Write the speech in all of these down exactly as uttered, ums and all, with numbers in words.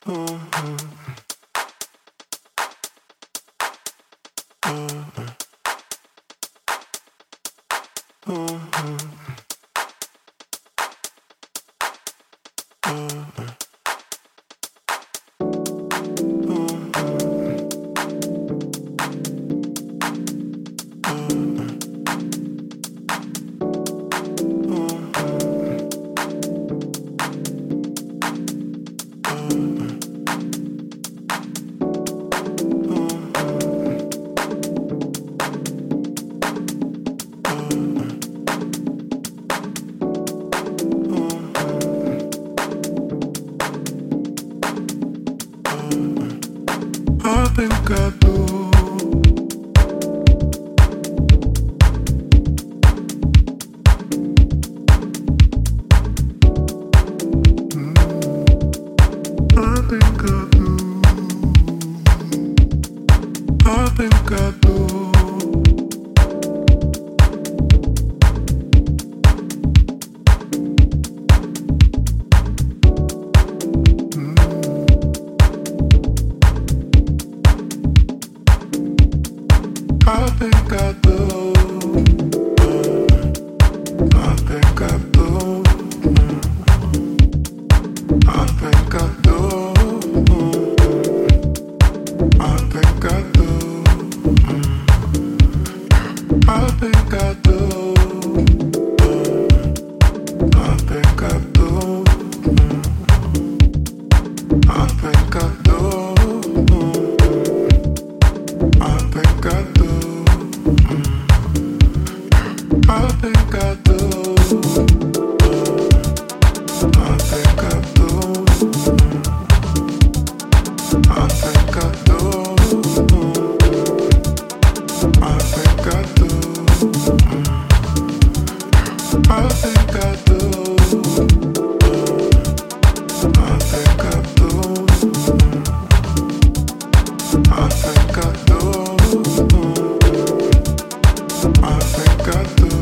I think I do. Mm, I think I do. I think I do. I think I do. I think I do. I think I do. I think I do. I think I do. I think I do. I think I do. I think I do. I think I do. I think I do. I think I do. I think I do. I think I do. I think I do. I think I do. I think I do.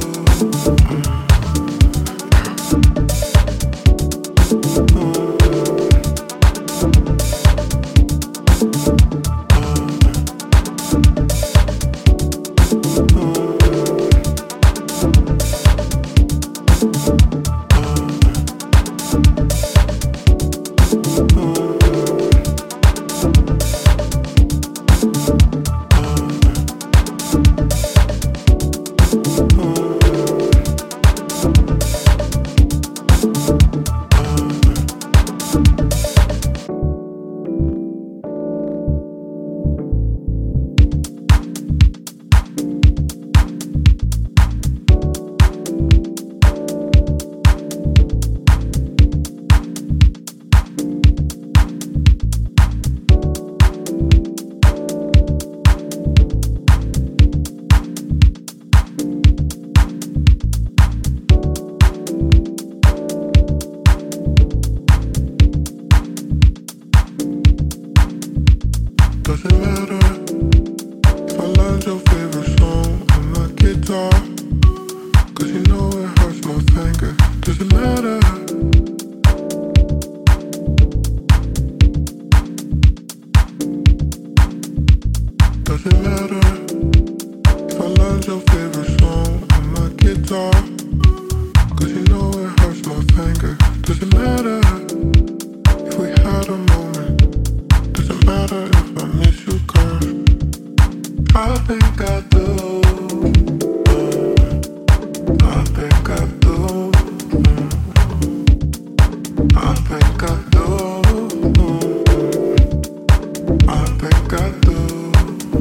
Doesn't matter if I learned your favorite song on my guitar, cause you know it hurts my finger. Doesn't matter. Doesn't matter if I learned your favorite song on my guitar, cause you know it hurts my finger. Doesn't matter if we had a moment. Doesn't matter if I miss you, girl. I think I do. I think I do. I think I do. I think I do.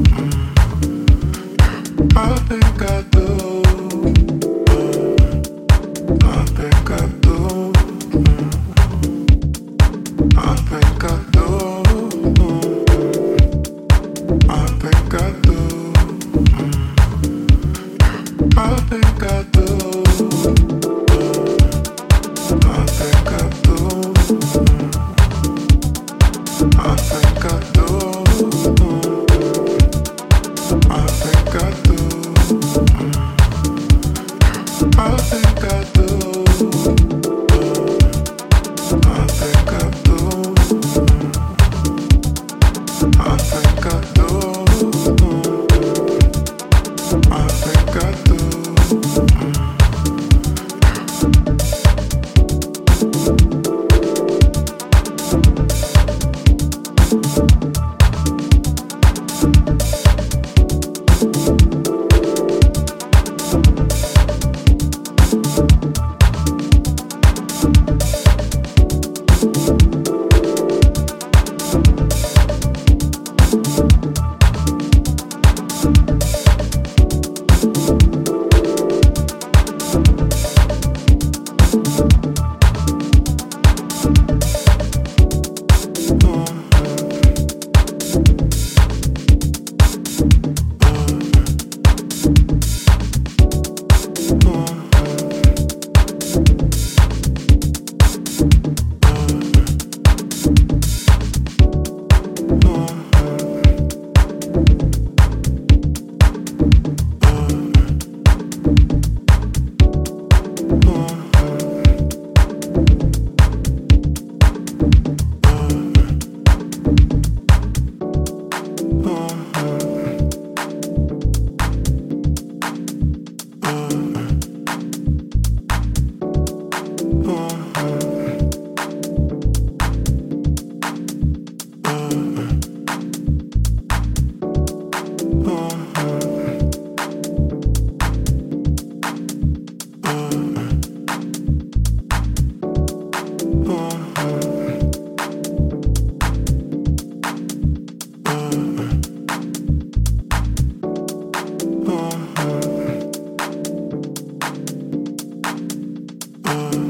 I think I do. I think I do. I think I do. I think I do. I think I do. I think I do. Uh.